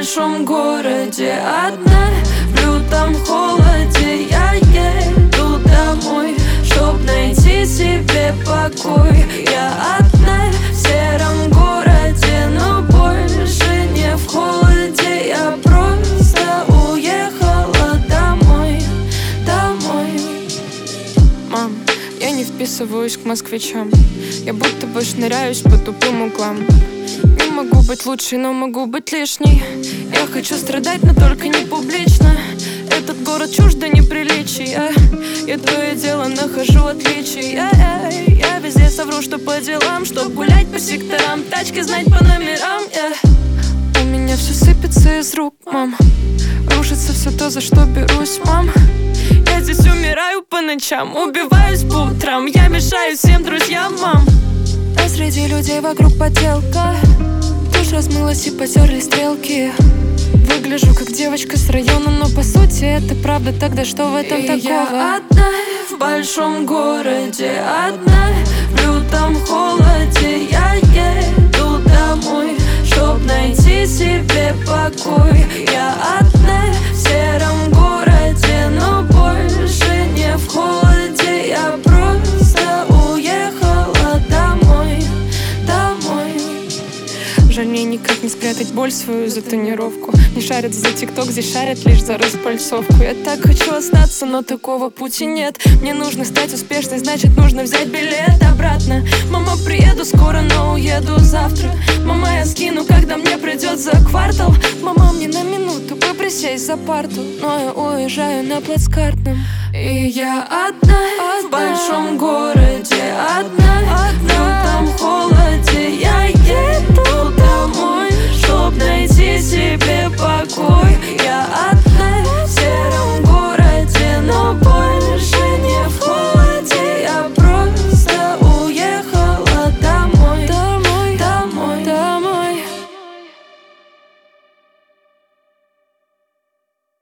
большом городе одна, в лютом холоде я еду домой, чтоб найти себе покой. Я одна в сером городе, но больше не в холоде. Я просто уехала домой, домой. Мам, я не вписываюсь к москвичам, я будто бы шныряюсь по тупым углам. Не могу быть лучшей, но могу быть лишней. Я хочу страдать, но только не публично. Этот город чуждо неприличия. Я то и дело нахожу отличия. Я везде совру, что по делам, чтоб гулять по секторам, тачки знать по номерам. У меня все сыпется из рук, мам. Рушится все то, за что берусь, мам. Я здесь умираю по ночам, убиваюсь по утрам. Я мешаю всем друзьям, мам. А среди людей вокруг поделка. Тушь размылась и потерли стрелки. Выгляжу как девочка с района, но по сути это правда. Тогда что в этом такого? Я одна в большом городе, одна в лютом холоде. Я еду домой, чтоб найти себе покой. Я одна в сером городе, но больше не в холоде. Я просто уехала домой, домой. Жаль, мне никак не спрятать боль свою за тонировку. Не шарят за тикток, здесь шарят лишь за распальцовку. Я так хочу остаться, но такого пути нет. Мне нужно стать успешной, значит нужно взять билет обратно. Мама, приеду скоро, но уеду завтра. Мама, я скину, когда мне придется квартал. Мама, мне на минуту бы присесть за парту, но я уезжаю на плацкартном. И я одна в большом городе, одна в лютом холоде. Я еду